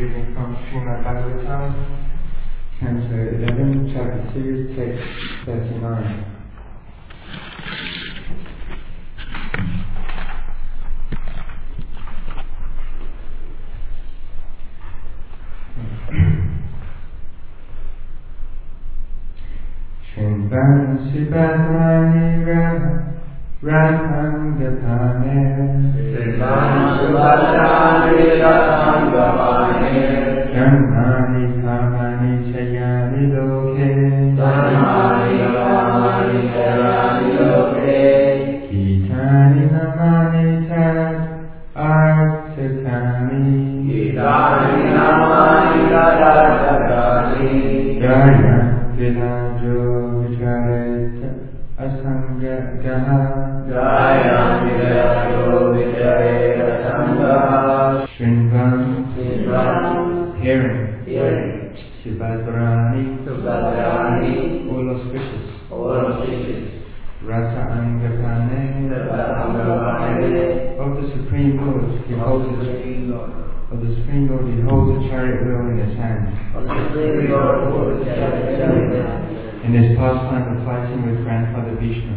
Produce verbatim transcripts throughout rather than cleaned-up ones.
reading from Srimad Bhagavatam, Canto eleven, Chapter two, Text thirty-nine. Shrinvan Subhadrani Rathangapane Shrinvan Subhadrani Rathangapane Dharmani Dharmani Chayani Loke Dharmani Dharmani Chayani Loke Gitani Namani Tad Artakani Gitani Namani Tad Artakani Jaya Vilajo Vichareta Asanga Gaha Jaya Vilajo Vichareta Asanga Shrinvan Shrinvan Hearing Hearing Subhadrani Subhadrani All auspicious All auspicious Rata Angapane of the Supreme Lord he holds his of the Supreme Lord he holds a chariot wheel in his hand. In his pastime of fighting with grandfather Vishnu.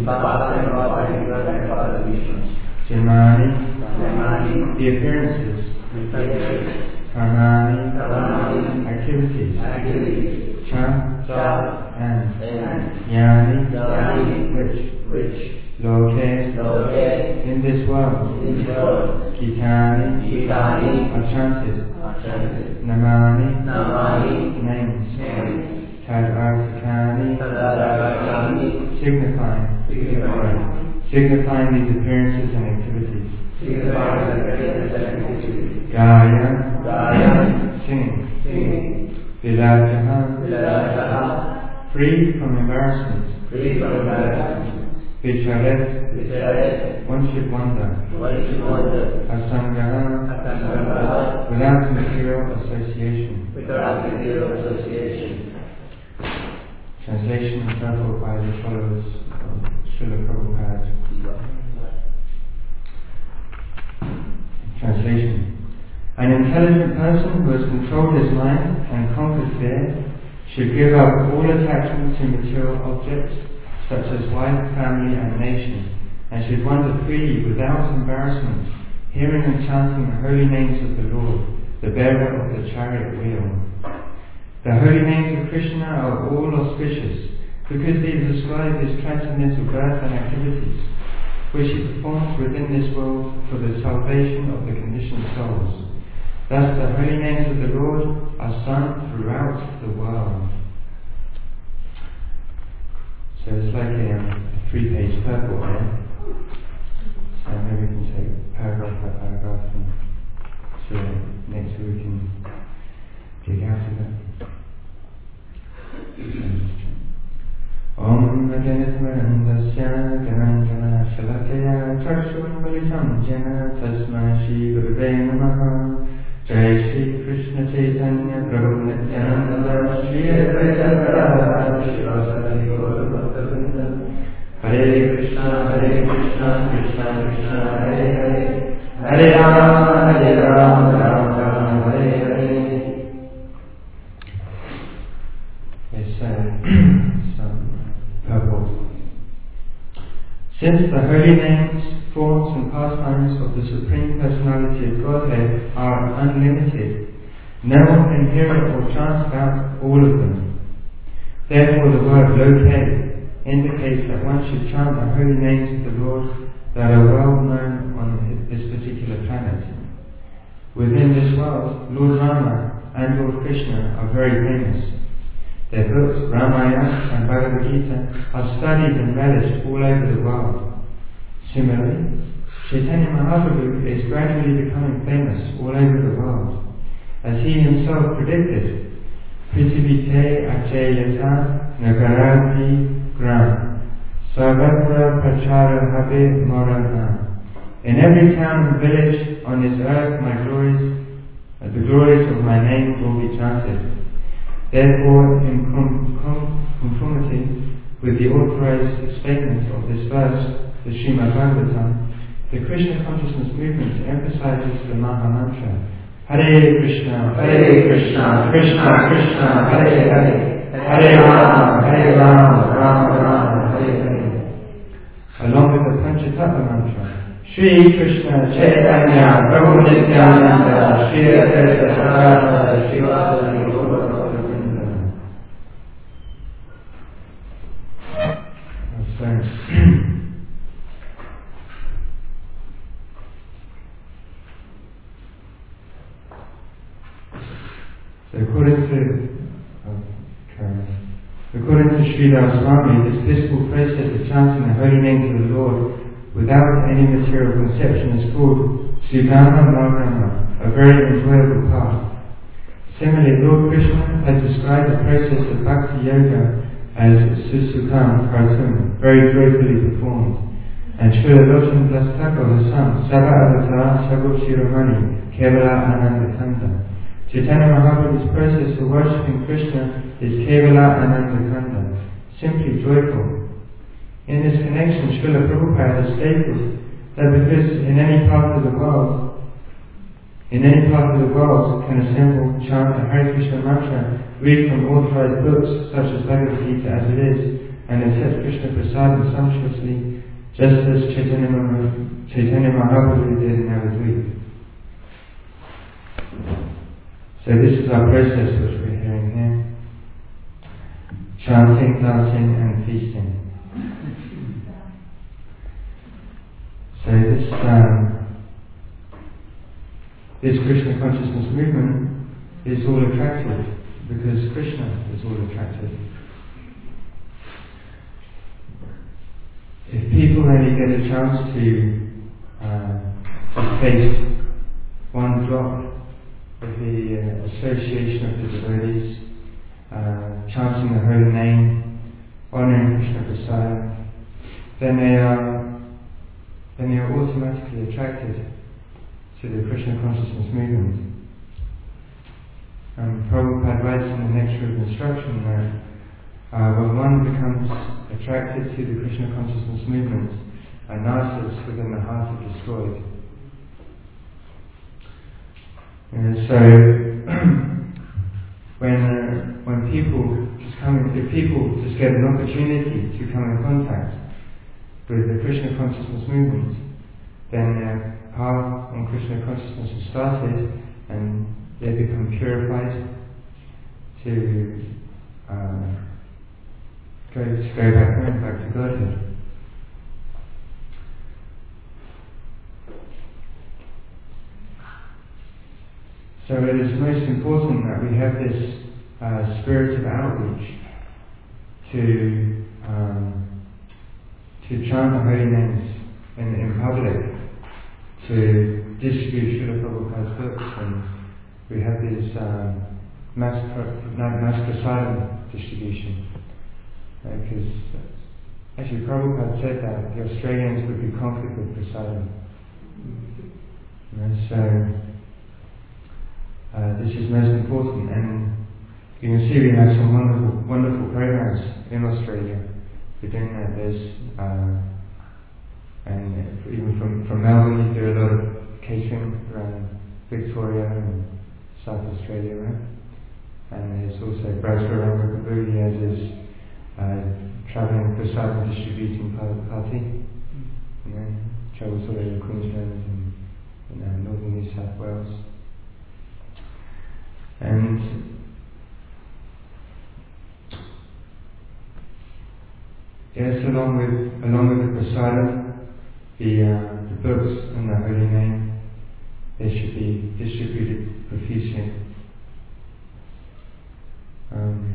Janmani, the appearances, Karmani, activities, Cha, and Yani, which, Loke, in this world, Gitani, are chanted, Namani, names, Tadarthakani, signifying, signifying these appearances and activities. Gaya, singing. Vilajaha, free from embarrassment. Vicharet, one should wonder. Asangaha, without material association. Translation and travel by the followers of Srila Prabhupada. Translation. An intelligent person who has controlled his mind and conquered fear should give up all attachment to material objects such as wife, family and nation, and should wander freely without embarrassment, hearing and chanting the holy names of the Lord, the bearer of the chariot wheel. The holy names of Krishna are all auspicious because they describe his transcendental birth and activities, which he performs within this world for the salvation of the conditioned souls. Thus the holy names of the Lord are sung throughout the world. So it's like a um, three-page purple here. So maybe we can take paragraph by paragraph and so next week we can dig out of it. Om Naganatmarandasya Gananjana Shalakaya Chakshun Balitam Jana Tasma Shri Gurave Namaha Jai Shri Krishna Chaitanya Prabhu Nityananda Shri Advaita Gadadhara Shivasati Gaura Bhaktavrinda Hare Krishna Hare Krishna Krishna Krishna Hare Hare Hare Rama Hare Rama Rama Rama Hare Hare. Yes, uh, some purport. Since the holy names, forms and pastimes of the Supreme Personality of Godhead are unlimited, no one can hear or chant about all of them. Therefore the word Loke indicates that one should chant the holy names of the Lord that are well known on this particular planet. Within this world, Lord Rama and Lord Krishna are very famous. Their books, Ramayana and Bhagavad Gita, are studied and relished all over the world. Similarly, Chaitanya Mahaprabhu is gradually becoming famous all over the world. As he himself predicted, Prithivite Achayata Nagarati Gram Sarvatra Prachara Habe Morana. In every town and village on this earth my glories, uh, the glories of my name will be chanted. Therefore, in conformity with the authorized statement of this verse, the Srimad Bhagavatam, the Krishna consciousness movement emphasizes the Maha Mantra, Hare Krishna, Hare Krishna, Krishna Krishna, Hare Hare, Hare Rama, Hare Rama, Rama Rama, Hare Hare. Along with the Panchatattva mantra, Shri Krishna Chaitanya, Prabhu Nityananda, Shri Advaita Gadadhara, Srivasadi Gaura Bhakta. So according to okay, according to Sridhar Swami, this peaceful process of chanting the holy names of the Lord without any material conception is called Sugama Margama, a very enjoyable path. Similarly, Lord Krishna has described the process of Bhakti Yoga as Susukam Kartum, very joyfully performed. And Srila Lochand Das Thakur has sung Sava Avatar Sago Shiromani Kevala Ananda Kanda. Chaitanya Mahaprabhu's process for worshipping Krishna is Kevala Ananda Kanda, simply joyful. In this connection, Srila Prabhupada has stated that because in any part of the world, in any part of the world can assemble, chant the Hare Krishna mantra, read from authorized books such as Bhagavad Gita as it is, and accept Krishna Prasadam sumptuously, just as Chaitanya Mahaprabhu, Chaitanya Mahaprabhu did in Navadvip. So this is our process which we're hearing here. Chanting, dancing and feasting. So this um, this Krishna consciousness movement is all attractive because Krishna is all attractive. If people only get a chance to uh, to taste one drop of the uh, association of the devotees, uh, chanting the holy name, honouring Krishna Prasad, then they are then they are automatically attracted to the Krishna consciousness movement. Um, Prabhupada writes in the Nectar of Instruction that uh, when one becomes attracted to the Krishna consciousness movement, a narcissus within the heart is destroyed. And so, when uh, when people just come, if people just get an opportunity to come in contact with the Krishna consciousness movement, then their path on Krishna consciousness is started, and they become purified to uh, go to go back home, back to Godhead. So it is most important that we have this uh, spirit of outreach to um, to chant the holy names in, in public, to distribute Srila Prabhupada's books, and we have this um, mass, mass prasadam distribution. Because uh, actually Prabhupada said that the Australians would be conquered with prasadam. You know, so Uh, this is most important, and you can see we have some wonderful, wonderful programs in Australia. We're doing that. There's, uh, and even from, from Melbourne, you do a lot of catering around Victoria and South Australia, right? And there's also Braswarama Kabuli as his uh, travelling prasad and distributing party. You know, travels all over Queensland and you know, northern New South Wales. And yes, along with along with the prasadam, the uh, the books and the holy name, they should be distributed profusely. Um,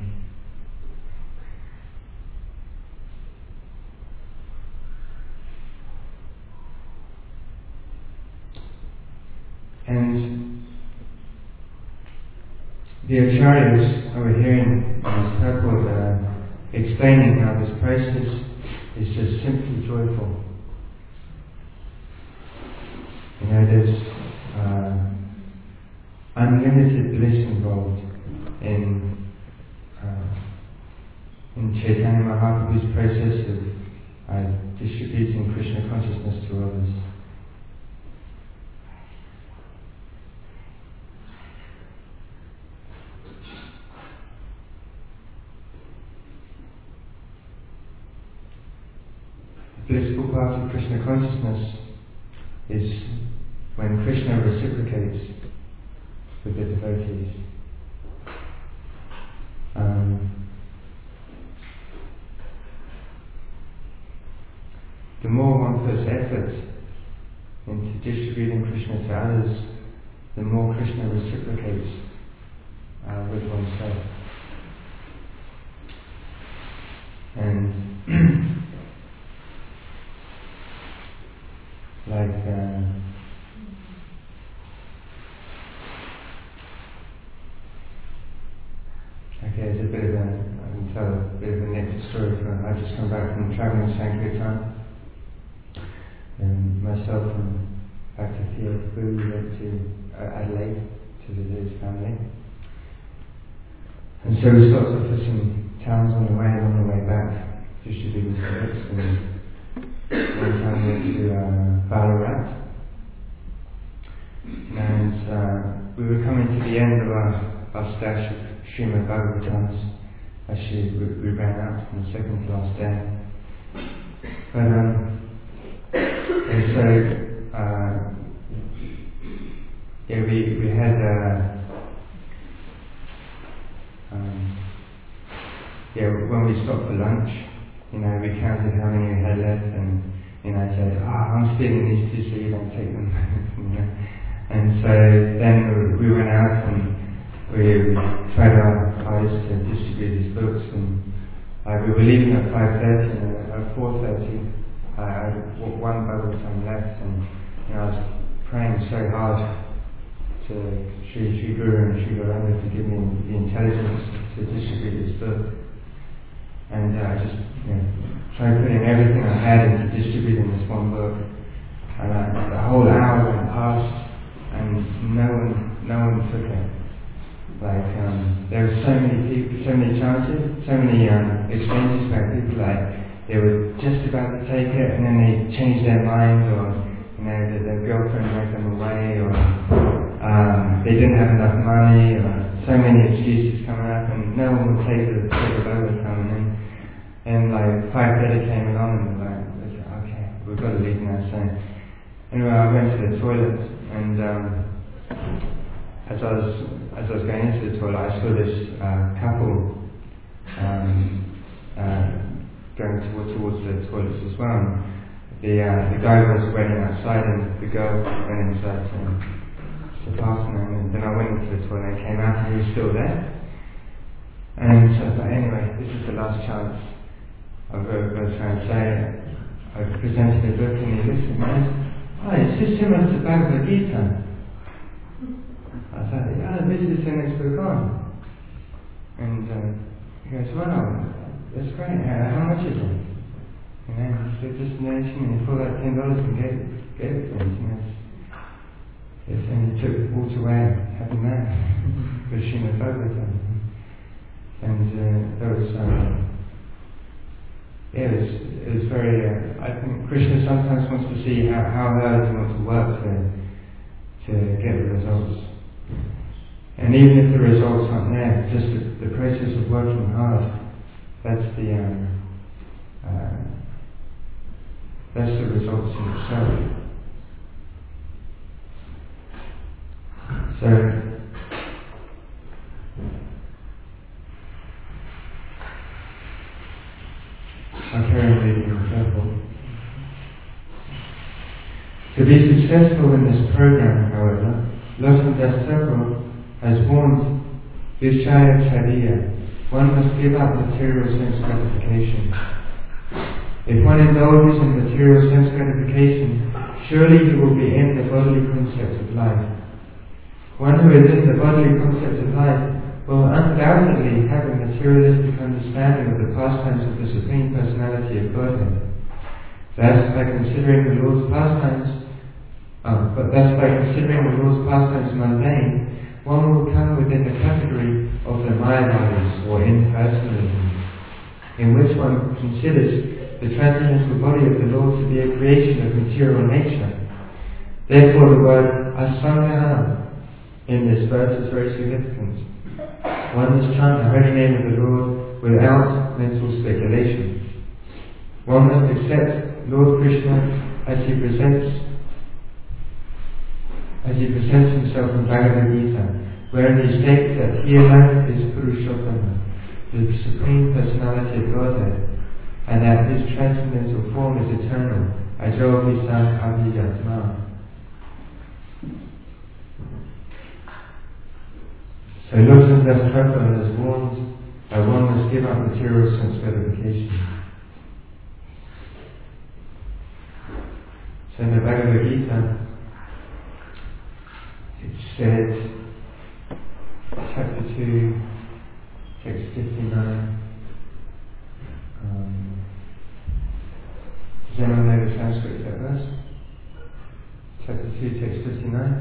and the acharyas over here in this purport uh, explaining how this process is just simply joyful. You know, there's uh, unlimited bliss involved in uh, in Chaitanya Mahaprabhu's process of uh, distributing Krishna consciousness to others. blissful part of Krishna consciousness is when Krishna reciprocates with the devotees. Um, the more one puts effort into distributing Krishna to others, the more Krishna reciprocates uh, with oneself. And like uh, okay, it's a bit of a, I can tell a bit of a naked story. For, I just come back from traveling Sankirtan, and myself and Bhakti Theo we went to uh, Adelaide to visit his family, and so we stopped off at some towns on the way, and on the way back distributed books, and one time we went to uh, Ballarat, and uh, we were coming to the end of our, our stash of Srimad Bhagavatams. Actually, we, we ran out on the second to last day. But, um, and so, uh, yeah, we, we had, uh, um, yeah, when we stopped for lunch, you know, we counted how many we had left, and, you know, I said, oh, I'm stealing these two so you don't take them. You know? And so then we went out and we tried our hardest to distribute these books, and uh, we were leaving at five thirty, and at four thirty uh, I had one Bhagavatam left, and you know, I was praying so hard to Sri Sri Guru and Sri Gauranga to give me the intelligence to distribute this book. And uh, I just you know, tried putting everything I had into distributing this one book, and uh, the whole hour went past, and no one, no one took it. Like um, there were so many people, so many chances, so many um, exchanges where people like they were just about to take it, and then they changed their mind, or you know that their girlfriend dragged them away, or um, they didn't have enough money, or so many excuses coming up, and no one would take the take the overcome. And then and like five thirty came along, and like okay, we've got to leave now. So anyway, I went to the toilet, and um, as I was as I was going into the toilet, I saw this uh, couple um, uh, going toward, towards the toilets as well. And the uh, the guy was waiting outside, and the girl went inside to, to pass him. And then I went into the toilet and came out, and he was still there. And so I thought, anyway, this is the last chance. I've got to try and say it. I presented the book, and he listened, and he said, oh, it's just similar to Bhagavad Gita. I thought, yeah, this is the next book on. And uh, he goes, well, that's great. Uh, how much is it? You know, he said, just a donation, and he pulled out ten dollars and gave it, gave it to me. You know, yes, and he took walked away, happy man, with Srimad Bhagavatam. And uh, that was, um, yeah, it was, it was very. Uh, I think Krishna sometimes wants to see how how hard you want to work to to get the results. And even if the results aren't there, just the, the process of working hard, that's the um, uh, that's the results in itself. So I'll carry on reading in careful. To be successful in this program, however, Lotan Das Thakur has warned Vishaya Chadiya, one must give up material sense gratification. If one indulges in material sense gratification, surely he will be in the bodily concept of life. One who is in the bodily concept of life will undoubtedly have a materialistic understanding of the pastimes of the Supreme Personality of Godhead. Thus, by considering the Lord's pastimes, uh, but thus by considering the Lord's pastimes mundane, one will come within the category of the Mayavadis, or impersonalism, in which one considers the transcendental body of the Lord to be a creation of material nature. Therefore, the word Asangha in this verse is very significant. One must chant the holy name of the Lord without mental speculation. One must accept Lord Krishna, as he presents as he presents himself in Bhagavad Gita, wherein he states that he alone is Purushottama, the Supreme Personality of Godhead, and that his transcendental form is eternal, Ajo Visan Abhiyatma. So Lord Das Prabhupada has warned that one must give up material sense gratification. So in the Bhagavad Gita, it said, chapter two, text fifty-nine. Um, does anyone know the Sanskrit of that verse? Chapter two, text fifty-nine.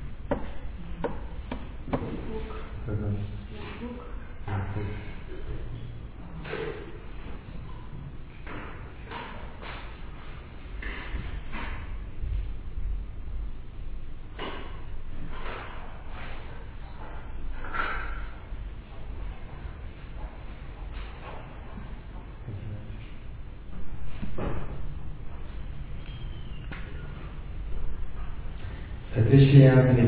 That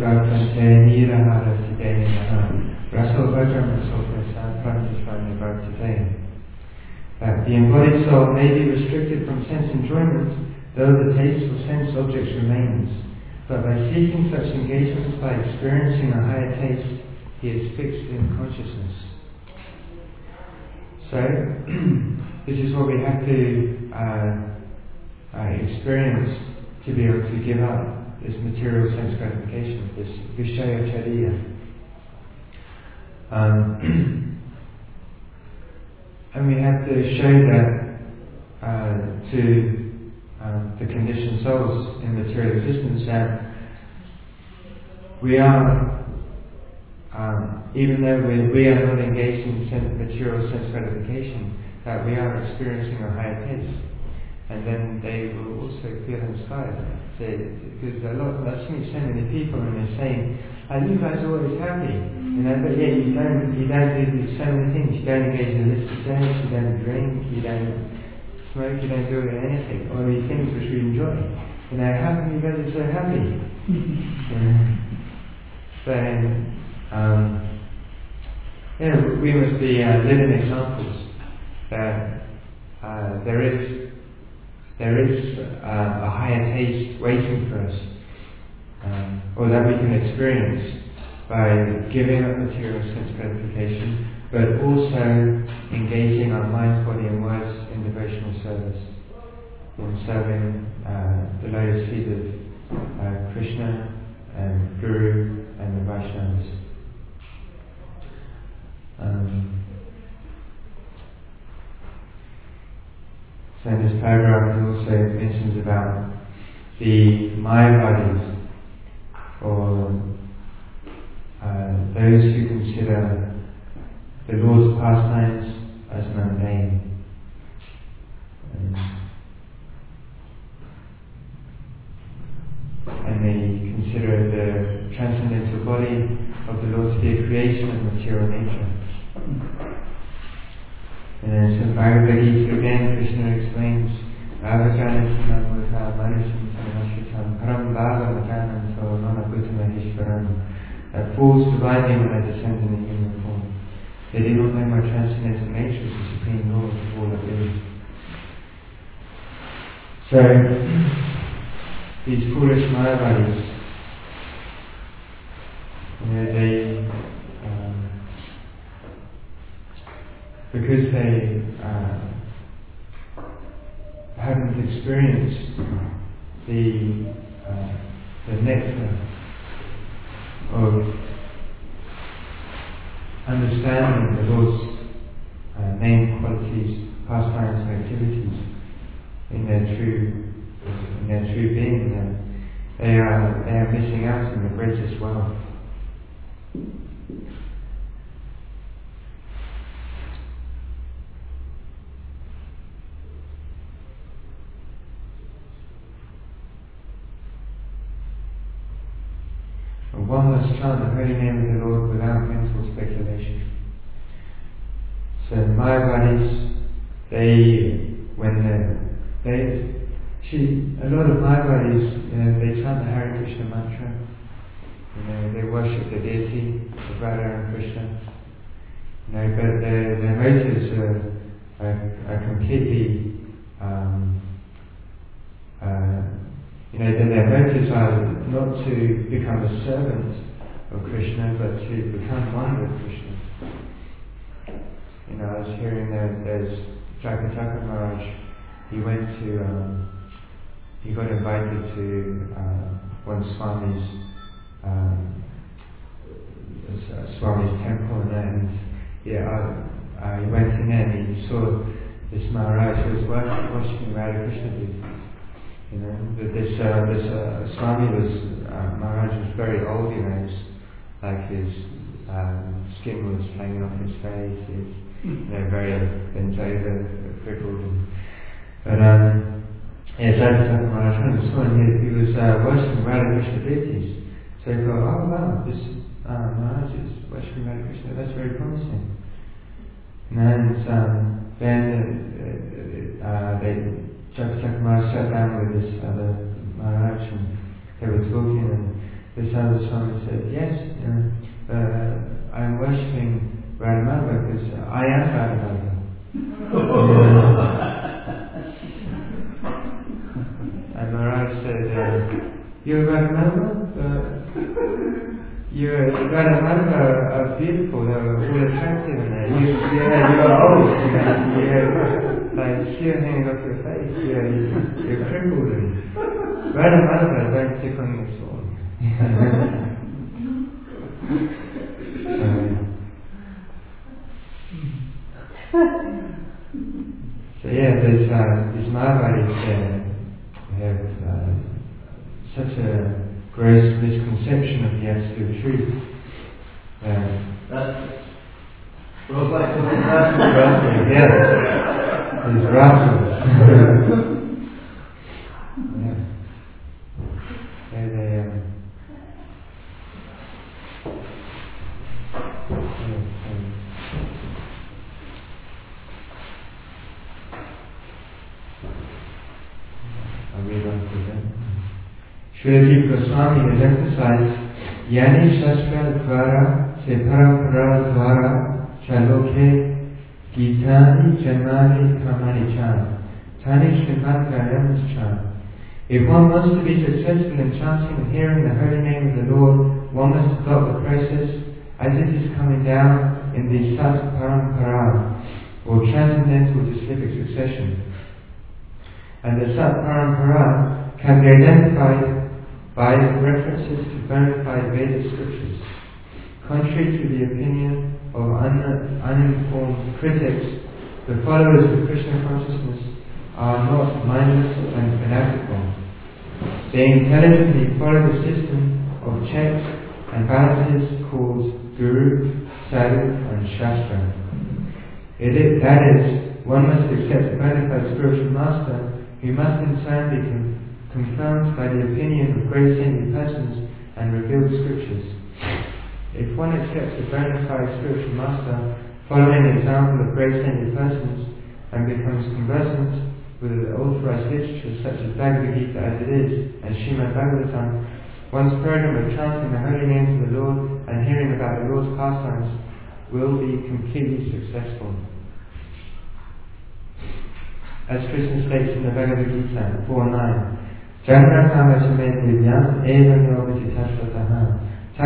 the embodied soul may be restricted from sense enjoyment, though the taste for sense objects remains. But by seeking such engagements, by experiencing a higher taste, he is fixed in consciousness. So, this is what we have to uh, uh, experience to be able to give up this material sense gratification, this Vishaya Chariya. Um, and we have to show that uh, to uh, the conditioned souls in material existence that we are, um, even though we, we are not engaged in sense, material sense gratification, that we are experiencing a higher taste. And then they will also feel inspired. So, because a lot, I've seen so many people and they're saying, "Are you guys always happy?" You know, but yet you don't, you don't do so many things. You don't engage in illicit sex, you don't drink, you don't smoke, you don't do anything. All these things which we enjoy. You know, how come you guys are so happy? Yeah. So, um, yeah, we must be uh, living examples that uh, there is. There is uh, a higher taste waiting for us, um, or that we can experience by giving up material sense gratification, but also engaging our mind, body and words in devotional service, in serving uh, the lotus feet of uh, Krishna and Guru and the Vaishnavas. Um, So in this paragraph it also mentions about the Maya bodies, or uh, those who consider the Lord's pastimes as mundane. And, and they consider the transcendental body of the Lord to be a creation of material nature. And then in Bhagavad Gita again, Krishna explains, Avajanasanam Mukha Manusam Samanashitam Param Bhava Majananto Manabhutamahishvaram. That fools divide me when I descend in a human form. They do not know my transcendental nature as the Supreme Lord of all that is. So, these foolish Mayavadis, you know, they um, because they uh, haven't experienced the uh, the nectar of understanding the Lord's uh, name, qualities, pastimes, and activities in their true in their true being, then they are they are missing out on the greatest wealth. One must chant the holy name of the Lord without mental speculation. So Mayavadis, they, when they, See, a lot of Mayavadis, you know, they chant the Hare Krishna mantra. You know, they worship the deity of Radha and Krishna. You know, but their, their motives are, are, are completely, um, uh, you know, their motives are not to become a servant of Krishna, but to become one with Krishna. You know, I was hearing that there's Jagannatha Maharaj, he went to, um, he got invited to uh, one Swami's, um, uh, Swami's temple, and yeah, uh, uh, he went in there and he saw this Maharaj who was worshipping Radha Krishna deities. You know, but this uh, this uh, Swami was uh, Maharaj was very old. You know, his, like his um, skin was hanging off his face. He was, you know, very bent over, crippled. And, but um, yeah, Jagannatha Maharaj, when he saw him, he, he was uh, worshipping Radha Krishna deities. So he thought, oh wow, this uh, Maharaj is worshipping Radha Krishna. That's very promising. And um, then uh, uh, they. Jagannatha Maharaj sat down with this other Maharaj and they were talking, and this other Swami said, yes, you know, uh, I'm worshipping Radha Madhava because I am Radha Madhava. And Maharaj said, uh, you're Radha Madhava? Uh, you're Radha Madhava are beautiful, they're all attractive, and you, yeah, you're old, you know, you're like skin hanging off your face, yeah, you, you're crippled, and Radha Madhava don't stick on your sword. so, so yeah, there's uh, these Mayavadis uh, have uh, such a gross misconception of the absolute truth. Uh, That's looks like something that's yes. These rascals. yeah. Yeah, they, um, yeah, um, I'll read on to them. Srila Jiva Goswami has emphasized Yani Shastra Dvara Se Parampara Dvara Chaloke Gitani Janmani Kamani Chan Tani Shriman Gayams Chan. If one wants to be successful in chanting and hearing the holy name of the Lord, one must adopt the process as it is coming down in the Sat Parampara, or transcendental disciplic succession. And the Sat Parampara can be identified by references to bona fide Vedic scriptures. Contrary to the opinion of un- uninformed critics, the followers of Krishna consciousness are not mindless and fanatical. They intelligently follow the system of checks and balances called Guru, Sadhu and Shastra. It is, that is, one must accept a bona fide spiritual master who must in turn be com- confirmed by the opinion of great saintly persons and revealed scriptures. If one accepts a bona fide spiritual master, following the example of great saintly persons, and becomes conversant with authorized literature such as Bhagavad Gita as it is, and Srimad Bhagavatam, one's program of chanting the holy names of the Lord and hearing about the Lord's pastimes will be completely successful. As Krishna states in the Bhagavad Gita four nine, Janratama Samet Divyam Evam Yogati Tasvataha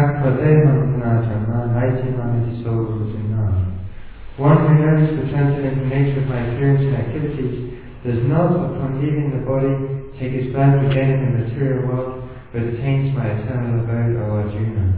One who knows the transcendental nature of my appearance and activities does not, upon leaving the body, take his birth again in the material world, but attains my eternal abode, O Arjuna.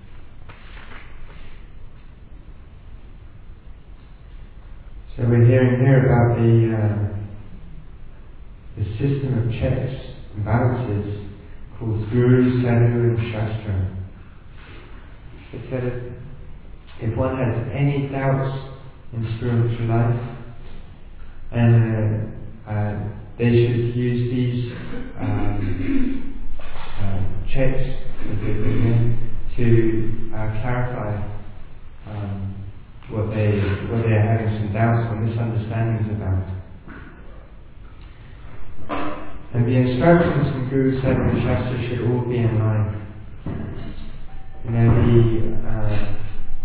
So we're hearing here about the uh, the system of checks and balances called Guru, Sadhu and Shastra. It said if, if one has any doubts in spiritual life, and uh, uh, they should use these um, uh, checks to uh, clarify um, what they what they are having some doubts or misunderstandings about. And the instructions from Guru, Sadhu and Shastra should all be in line. You know, the, uh,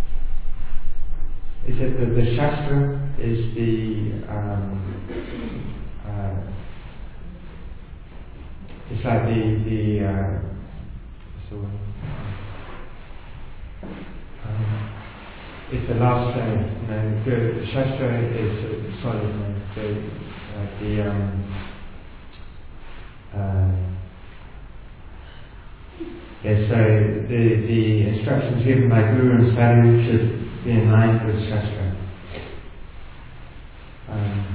is it the, the Shastra is the, um, uh, it's like the, the, uh, what's the word? Um, it's the last thing, you know, the, the Shastra is uh, solid, you know, the, uh, the, um, uh, yes, so the, the instructions given by Guru and Sadhu should be in line with Shastra. Um,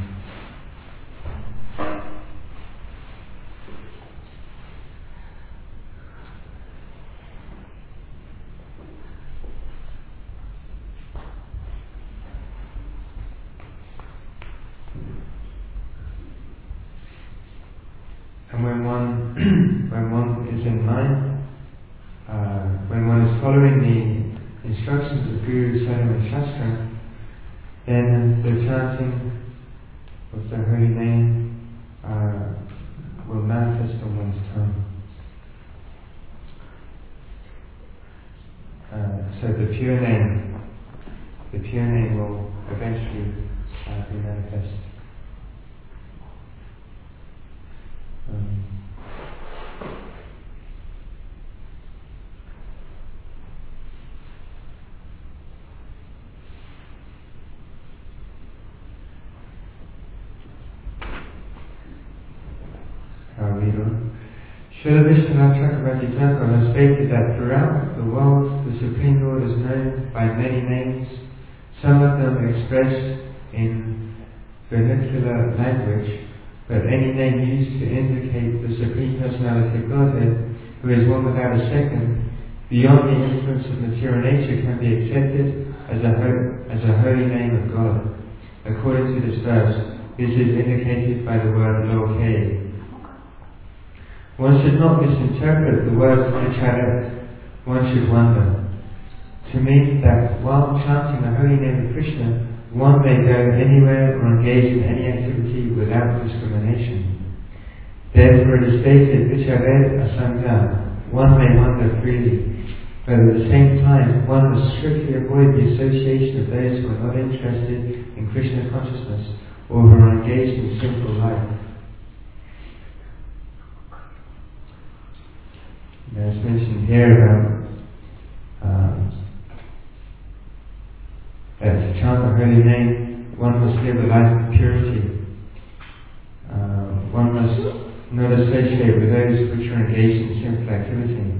And when one, when one is in line, uh, when one is following the instructions of Guru, Sadhu and Shastra, then the chanting of the holy name uh, will manifest on one's tongue. Uh, so the pure name, the pure name will eventually uh, be manifest. Um, I'll read on. Srila Vishwanath Chakravarti Thakur has stated that throughout the world the Supreme Lord is known by many names, some of them expressed in vernacular language, but any name used to indicate the Supreme Personality of Godhead, who is one without a second, beyond the influence of material nature, can be accepted as a, ho- as a holy name of God. According to this verse, this is indicated by the word Loke. One should not misinterpret the words Vicharet. One should wonder. To mean that while chanting the holy name of Krishna, one may go anywhere or engage in any activity without discrimination. Therefore it is stated, Vicharet asanga, one may wander freely, but at the same time one must strictly avoid the association of those who are not interested in Krishna consciousness or who are engaged in sinful life. Now it's mentioned here about um, that to chant the holy name, one must live a life of purity. Uh, one must not associate with those which are engaged in sinful activity.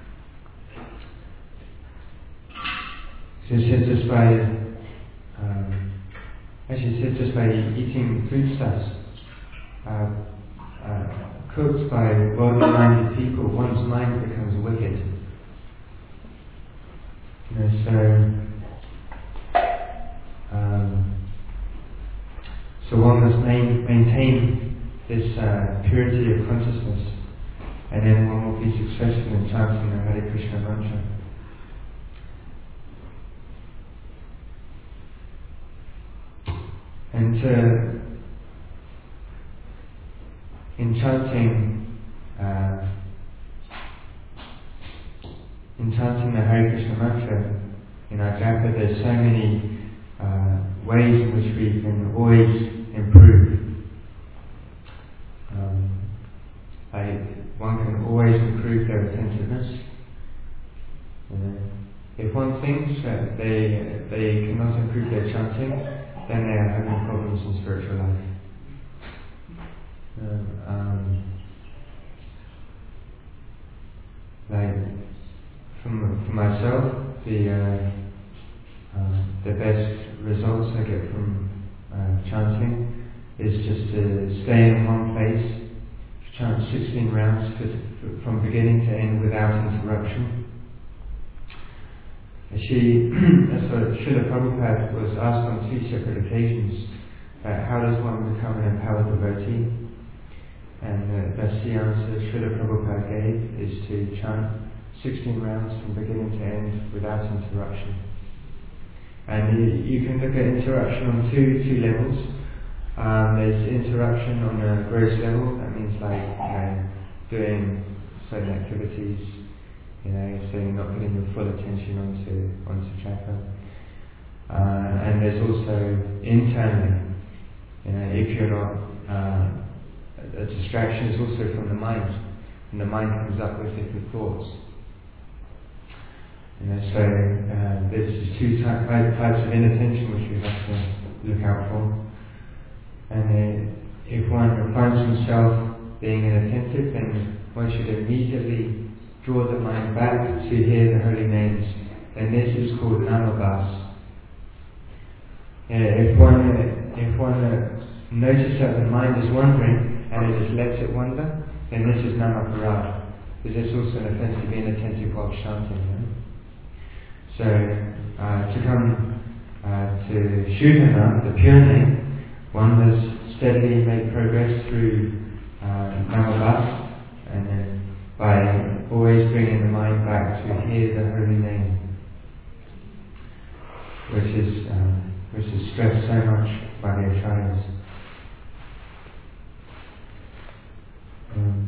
So it said just by, um, actually it said just by eating foodstuffs, uh, uh, cooked by worldly-minded people, one's mind becomes wicked. You know, so, um, so one must main, maintain this uh, purity of consciousness, and then one will be successful in chanting the Hare Krishna mantra. And uh, in chanting, uh, in chanting the Hare Krishna mantra, in our japa, there's so many uh, ways in which we can always improve. Um, like one can always improve their attentiveness. You know, if one thinks that they they cannot improve their chanting, then they are having problems in spiritual life. Uh, um, like from for myself, the uh, uh, the best results I get from uh, chanting is just to stay in one place, chant sixteen rounds to, from beginning to end without interruption. She, as Srila Prabhupada was asked on two separate occasions, uh, how does one become an empowered devotee? And uh, that's the answer Srila Prabhupada gave, is to chant sixteen rounds from beginning to end without interruption. And you, you can look at interruption on two two levels. Um, there's interruption on a gross level. That means like you know, doing certain activities, you know, so you're not putting your full attention onto onto chakra. Uh, and there's also internally, you know, if you're not uh, a distraction is also from the mind, and the mind comes up with different thoughts. You know, so uh, there's two ty- types of inattention which we have to look out for. And uh, if one finds himself being inattentive, then one should immediately draw the mind back to hear the holy names. And this is called namabhas. Uh, if one uh, if one uh, notices that the mind is wandering and it just lets it wander, then this is namaparad. Because it's also an offense to be inattentive while chanting. Right? So uh, to come uh, to Shuddhana, the pure name, one must steadily make progress through uh, namabhas, and then by always bringing the mind back to hear the holy name, which is uh, which is stressed so much by the acharyas. Um,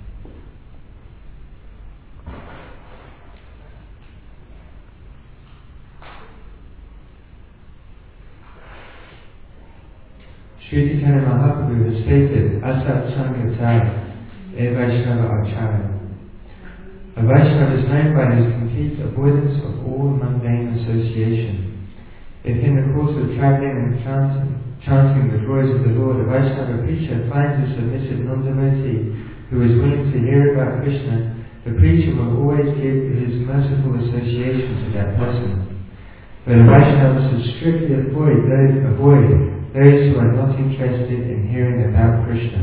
Sri Chaitanya Mahaprabhu has stated, Asat Sangatai, E Vaishnava Acharya. A Vaishnava is known by his complete avoidance of all mundane association. If in the course of travelling and chanting, chanting the glories of the Lord, a Vaishnava preacher finds a submissive non-devotee who is willing to hear about Krishna, the preacher will always give his merciful association to that person. But a Vaishnava should strictly avoid those, avoid those who are not interested in hearing about Krishna.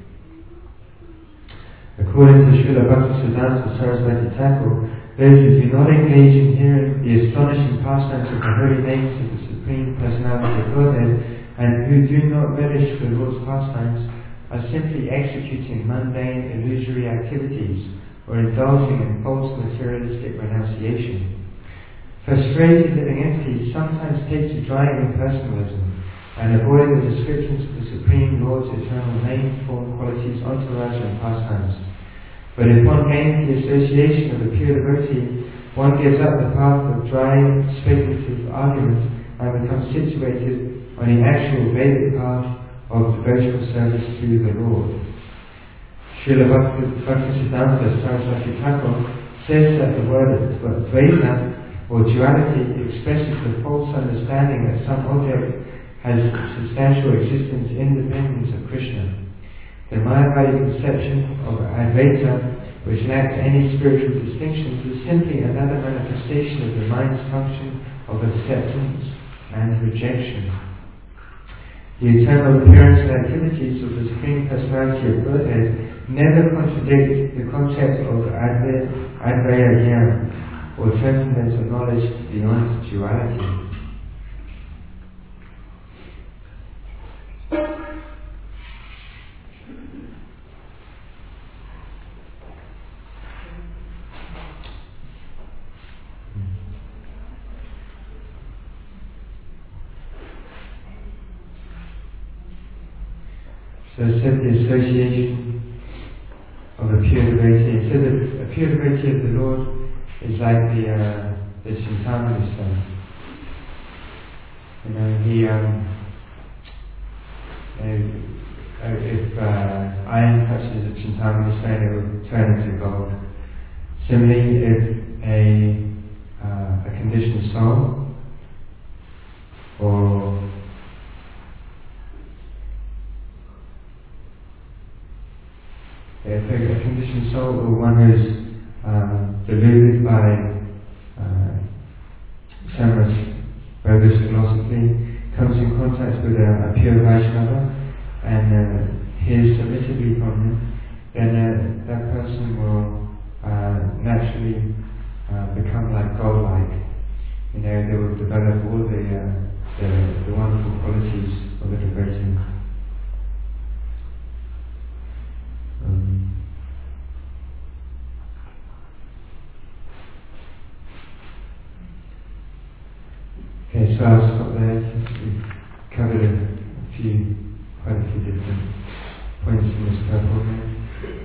According to Srila Bhaktisiddhanta Saraswati Thakur, those who do not engage in hearing the astonishing pastimes of the holy names of the Supreme Personality of Godhead, and who do not relish the Lord's pastimes, are simply executing mundane, illusory activities or indulging in false materialistic renunciation. Frustrated living entities sometimes take to dry impersonalism and avoid the descriptions of the Supreme Lord's eternal name, form, qualities, entourage and pastimes. But if one gains the association of a pure devotee, one gives up the path of dry, speculative argument and becomes situated on the actual Vedic path of devotional service to the Lord. Srila Bhaktisiddhanta Saraswati Thakur says that the word Dvaita, or duality, expresses the false understanding that some object has substantial existence independent of Krishna. The Mayavadi conception of Advaita, which lacks any spiritual distinctions, is simply another manifestation of the mind's function of acceptance and rejection. The eternal appearance and activities of the Supreme Personality of Godhead never contradict the concept of Advaita Jnana, or transcendental knowledge beyond duality. So it said the association of a pure devotee. It said that a pure devotee of the Lord is like the uh, the Chintamani stone. You know, he um, uh, if uh, iron touches a Chintamani stone, it will turn into gold. Similarly, if a uh, a conditioned soul or If a, a conditioned soul or one who is um, deluded by uh, Samar's bogus philosophy comes in contact with a, a pure Vaishnava and uh, hears submissively from him, then uh, that person will uh, naturally uh, become like gold-like. You know, they will develop all the, uh, the, the wonderful qualities of a devotee. Um, okay, so I'll stop there. We've covered a few quite a few different points in this purple here.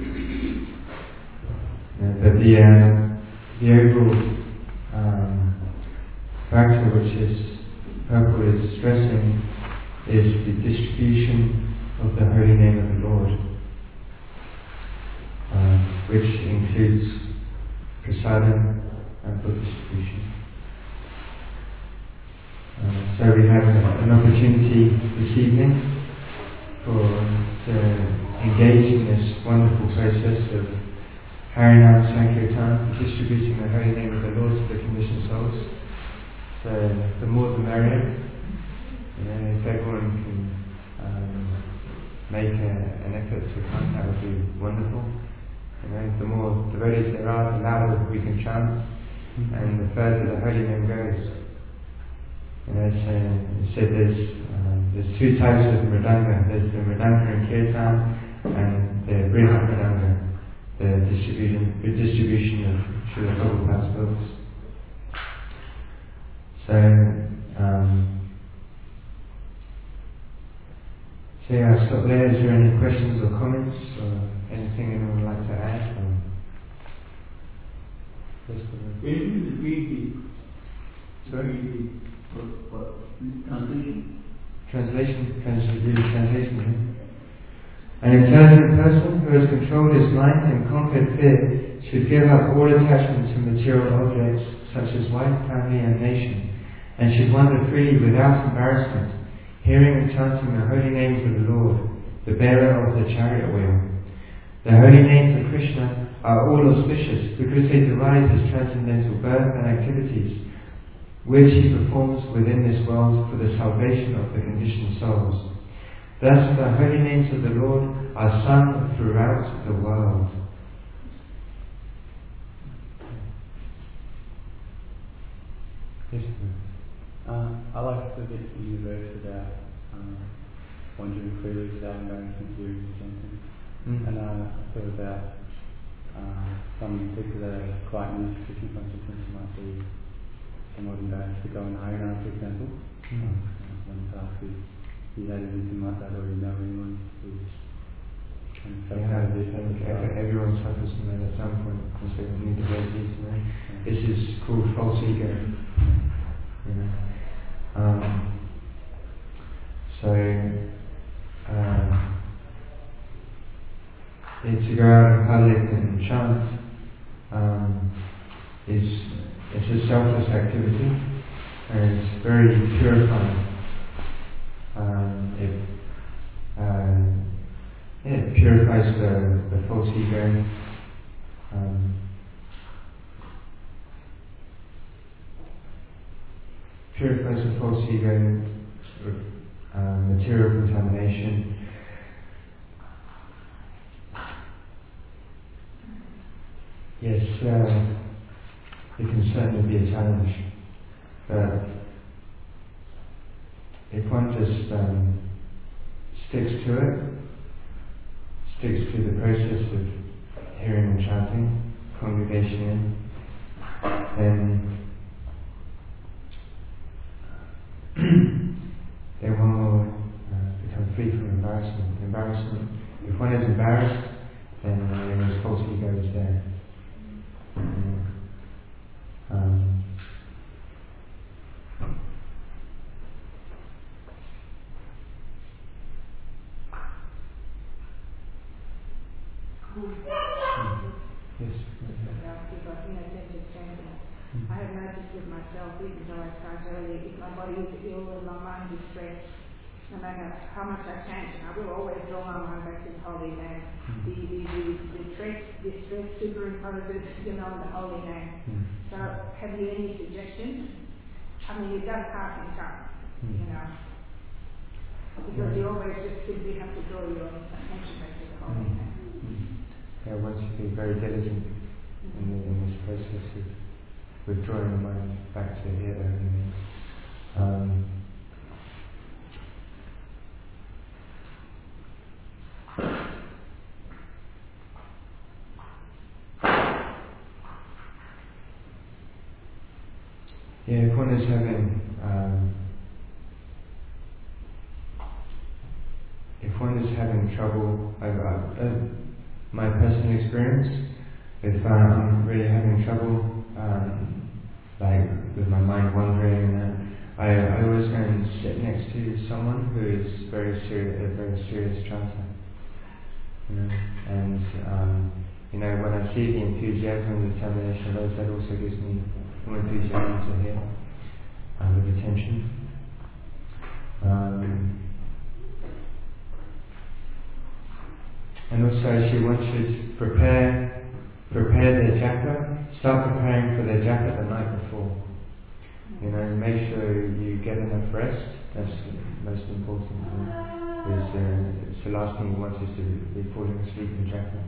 Uh, but the, uh, the overall um, factor which is purple is stressing is the distribution of the holy name of the Lord, uh, which includes prasadam and book distribution. Uh, so we have an opportunity this evening for to engage in this wonderful process of Harinam Sankirtan, distributing the holy name of the Lord to the conditioned souls. So the more the merrier. You know, if everyone can um, make a, an effort to come, that would be wonderful. You know, the more devotees there are, the louder we can chant, and the further the holy name goes. You know, so it said there's um, there's two types of mridanga. There's the mridanga and kirtan, and the brihat mridanga, the distribution the distribution of Srila Prabhupada's books. So, um, so yeah, I'll stop there. Is there any questions or comments or anything anyone would like to add? Um, Where did the read the Sorry? What, what, translation? Translation, translation, translation. An intelligent person who has controlled his mind and conquered fear should give up all attachment to material objects such as wife, family and nation, and should wander freely without embarrassment, hearing and chanting the holy names of the Lord, the bearer of the chariot wheel. The holy names of Krishna are all auspicious because they derive his transcendental birth and activities, which he performs within this world for the salvation of the conditioned souls. Thus the holy names of the Lord are sung throughout the world. Yes, uh, I like the bit in the verse about um, wandering freely without embarrassment, hearing and chanting. Mm. And uh, I thought about uh, some people that are quite new to Krishna consciousness might be somewhat embarrassed to go in Harinam, for example. Mm. Um, I wanted to ask if you had anything like that, or you know anyone who kind of felt yeah, that a bit. I think everyone suffers from that at some point, because they need to raise these, you know. Yeah. This is called false ego. You know. Um, so, um, to go out in public and chant um, is it's a selfless activity, and it's very purifying. Um, it, um, yeah, it purifies the, the false ego. Um, purifies the false ego, uh, material contamination. Yes, uh, it can certainly be a challenge, but if one just um, sticks to it, sticks to the process of hearing and chanting, congregation in, then then one will uh, become free from embarrassment. Embarrassment. If one is embarrassed, then uh, his false ego is there. Mm. Um, Yes. I have noticed with myself, even though I started earlier, if my body is ill and my mind is stressed, no matter how much I change, I will always draw my mind back to the holy name. Mm. The, the, the, the, stress, the stress superimposes, you know, the holy name. Mm. So, have you any suggestions? I mean, it does pass in time, mm. you know, because you always just simply have to draw your attention back to the holy mm. name. Mm. Yeah, once you be very diligent mm. in, the, in this process of withdrawing the mind back to here, and um, yeah, if one is having um, if one is having trouble, uh, uh, my personal experience, if uh, I'm really having trouble, um, like with my mind wandering, uh, I, I always go and sit next to someone who is very serious, a very serious chanter. You know, and um, you know, when I see the enthusiasm and determination of those, that also gives me more enthusiasm to hear uh, with attention. Um, and also, she wants you to prepare, prepare their japa. Start preparing for their japa the night before. You know, make sure you get enough rest. That's the most important thing. Is uh, it's the last thing you want is to be falling asleep in japa.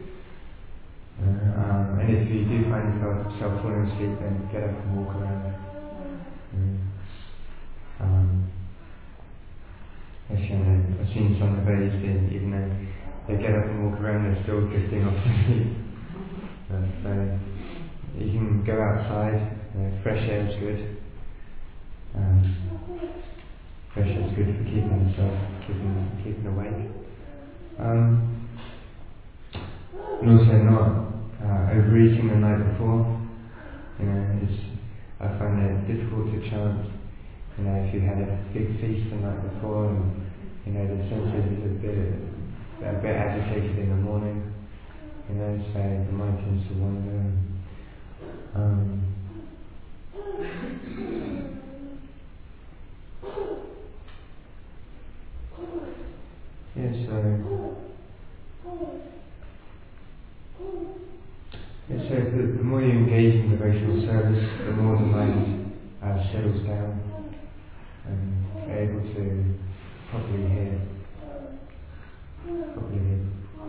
Uh, um, and if you do find yourself falling asleep, then get up and walk around. Mm. Um, actually, I've seen some of those, even though they get up and walk around, they're still drifting off to sleep. Uh, so you can go outside. You know, fresh air is good. Um, fresh air is good for keeping yourself, keeping keeping awake. Um, and also not uh, overeating the night before. You know, it's, I find it difficult to chant. You know, if you had a big feast the night before, and you know the senses are a bit a bit agitated in the morning. You know, so the mind tends to wander. Um, yeah, so yeah, so the, the more you engage in devotional service, the more the mind uh, settles down and able to properly hear, properly hear.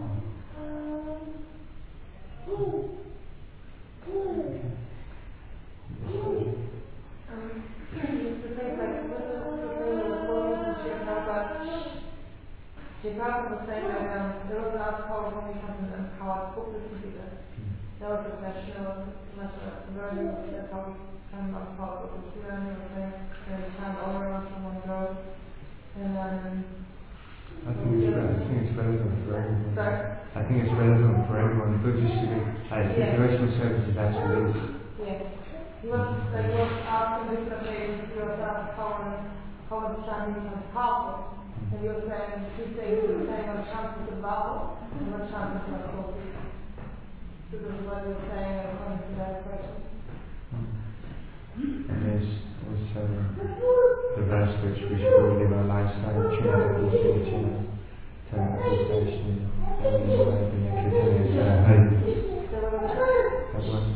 Chicago was saying that um, there was an article when we come to how I spoke with people. There was a professional, very that's how we come on call with the and they were saying there's time over on someone goes. And um I think it's, I think it's relevant for everyone. Sorry? I think it's relevant for everyone. Buddhist, I think Yeah. devotional service is absolute. Yeah. He was like he was asking this occasion, he was asked how how the chanting becomes powerful. And he was saying two things, he was saying what chanting is about and what chanting is about. So this is what he was saying according to that question. And there's also the verse which we should all live our lives by, Trinity, Trinity, Turn Station, and the Lord in the Kitchen is Hari. That one?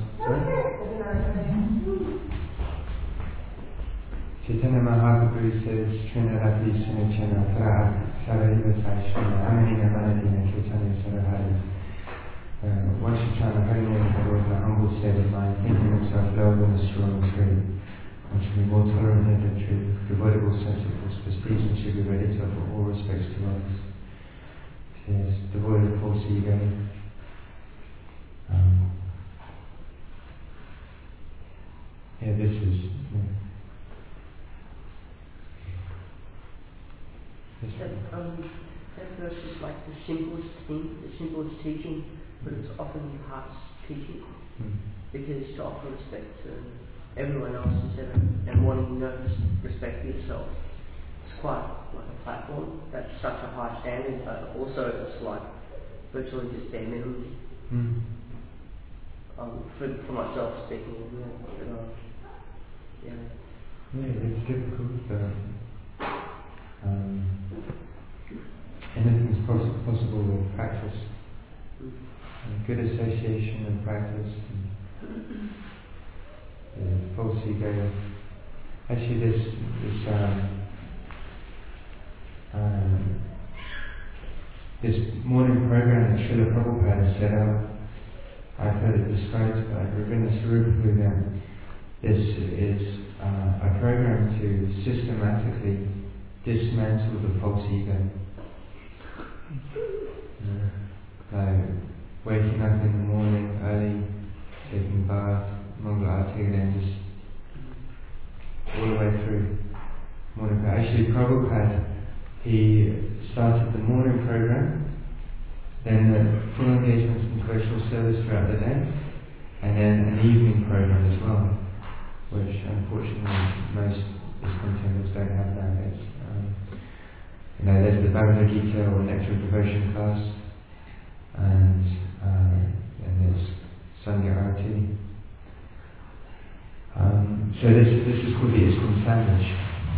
Chaitanya Mahaprabhu says, Trinity, Sinichana, Tara, Saraiva Saishana, Amanina Manadina, Chaitanya Sarahari. Uh, once you chant the holy name of the Lord in a humble state of mind, thinking himself lower than a strong tree, one should be more tolerant than a tree, devoid of all sensible prestige, and should be ready to offer all respects to others. Yes, devoid of false ego. Um, yeah, this is. Yeah. This that, um, that verse is like the simplest thing, the simplest teaching, but it's often the hardest teaching, mm. because to offer respect to everyone else instead of, and wanting no respect for yourself, it's quite like a platform that's such a high standard, but also it's like virtually just bare minimum. Mm. Um, for, for myself speaking, yeah, but, um, yeah. Yeah, it's difficult. Uh, um, anything's poss- possible with practice. And good association and practice. And, uh, false ego. Actually, this this um, um, this morning program that Srila Prabhupada set up, I've heard it described by Ravindra Sarupa that this is uh, a program to systematically dismantle the false ego. Uh, like waking up in the morning early, taking bath, Mangala Arati, and then just all the way through morning prayer. Actually, Prabhupada he started the morning program, then the full engagement in devotional service throughout the day, and then an evening program as well, which unfortunately most ISKCON temples don't have nowadays. Um, you know, there's the Bhagavad Gita or lecture devotion class, and uh, then there's Sangha Arati. Um, so this this is called the ISKCON sandwich,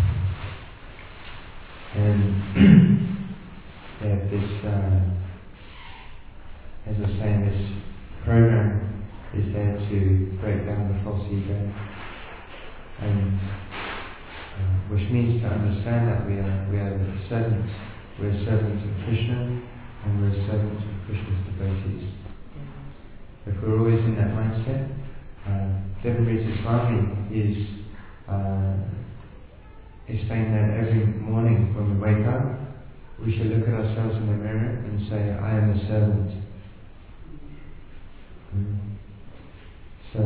and they have this. Uh, As I was saying, this program is there to break down the false ego, and uh, which means to understand that we are we are servants. We're servants of Krishna, and we're servants of Krishna's devotees. If we're always in that mindset, uh, Devamrita Swami is uh, is saying that every morning when we wake up, we should look at ourselves in the mirror and say, "I am a servant." So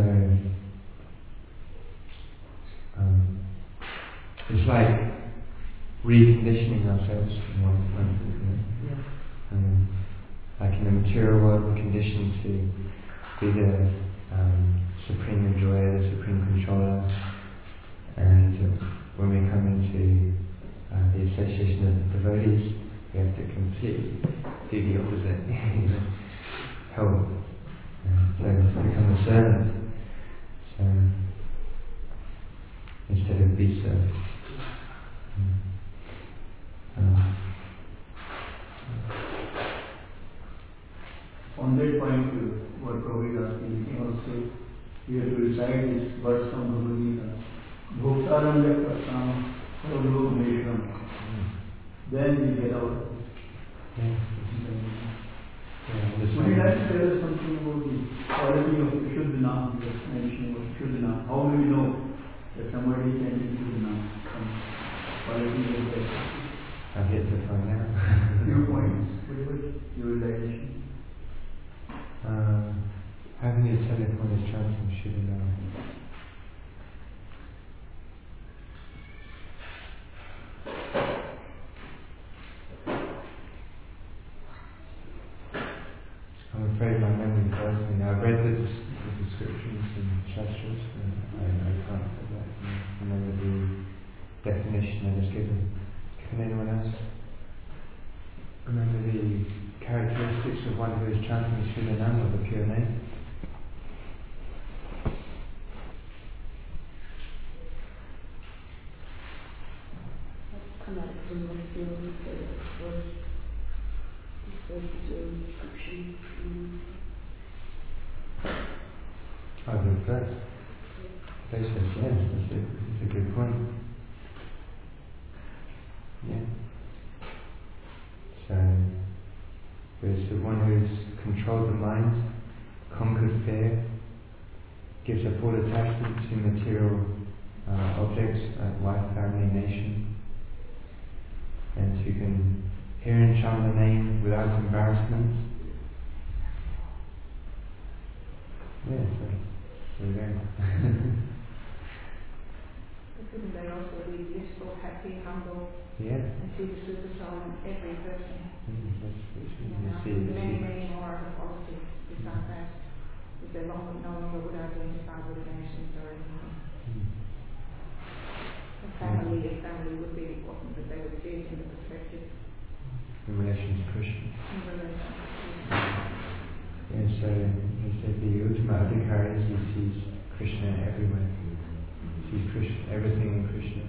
um, it's like reconditioning ourselves in one moment, you know? Yeah. Um, like in the material world, we're conditioned to be the um, supreme enjoyer, the supreme controller, and uh, when we come into uh, the association of devotees, we have to completely do the opposite. You know? Help. So become a servant, so instead of be served. Um, On that point, uh, what Prabhu is asking, also we have to recite this verse from Bhagavad Gita. Bhoktaram yaktasam sarvlok meshram. Then we get out. Yeah. Would you like to tell us something about the quality of Shuddhanam, the explanation of Shuddhanam? How do we know that somebody can be Shuddhanam? Quality of the I've yet to find out. few points. What was your realization? Uh, how can you tell if one is chanting Shuddhanam? I'm afraid my memory fails me now. I've read the, the descriptions and shastras, and I, I can't put that and remember the definition that is given. Can anyone else remember the characteristics of one who is chanting Shuddhanam, or the pure name? Oh, good first. They said yes, that's a, that's a good point. Yeah. So, there's the one who's controlled the mind, conquered fear, gives up all attachment to material uh, objects like wife, family, nation, and who can hear and chant the name without embarrassment. Yeah, so there we go. Couldn't they also be blissful, happy, humble, Yeah. and see the super soul in every person? Mm, that's, that's, You you know, see, you many, see. many more of the qualities besides that, if they long, no longer would identify with nations or anything. Mm. A family, a family would be important, but they would see it in the perspective In relation to Krishna. in relation to Krishna. Yeah, so he said the ultimate adhikari is he sees Krishna everywhere. He sees Krishna, everything in Krishna.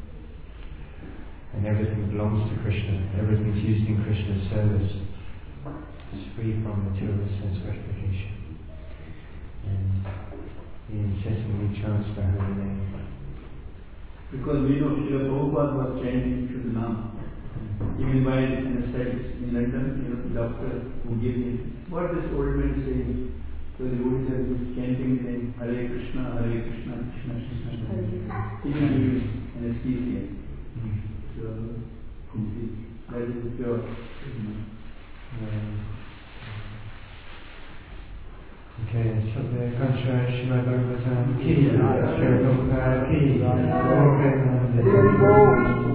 And everything belongs to Krishna. Everything is used in Krishna's service. It's free from material sense gratification. And he incessantly chants the holy name. Because we know Srila Prabhupada was chanting Shuddhanam. Even by anesthetics in London, you know, the doctor who gave him, what this old man is saying, so the old man was chanting saying, Hare Krishna, Hare Krishna, Krishna Krishna, even giving anesthesia. Mm. So, complete. That is the pure. Um, Okay, so the Kancha Srimad Bhagavatam Ki, Sri Prabhupada Ki,